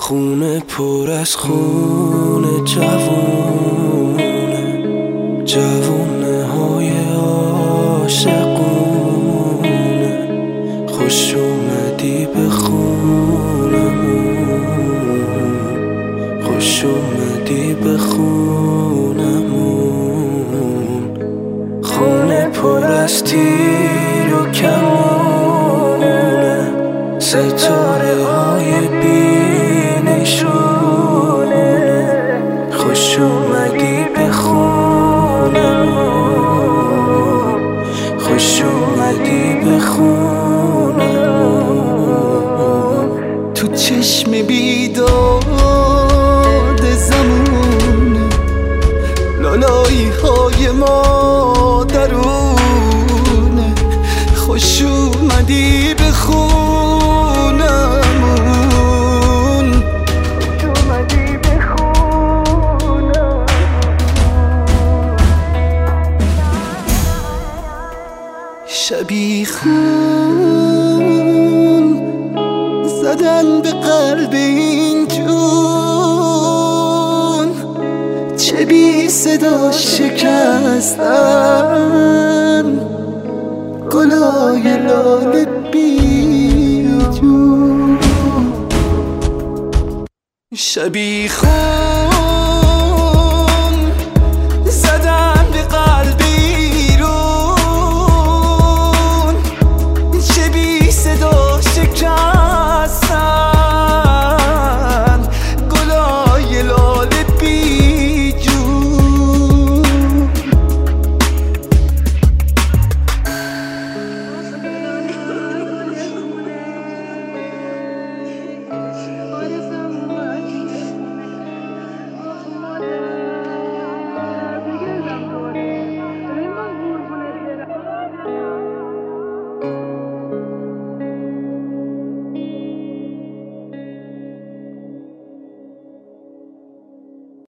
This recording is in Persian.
خونه پر از خونه جوونه های عاشقونه. خوش اومدی به خونمون، خوش اومدی به خونمون. خونه پر از تیر و کمونه، ستاره های بینشونه. خوش اومدی به خونمون، خوش اومدی به خونمون. تو چشم بیداد زمونه، لالایی های ما درونه. خوش اومدی به خونمون، خوش اومدی به خونمون. شبیخون زدن به قلب این جون، چه بی صدا شکستن گلای لاله بی جون. شبیخون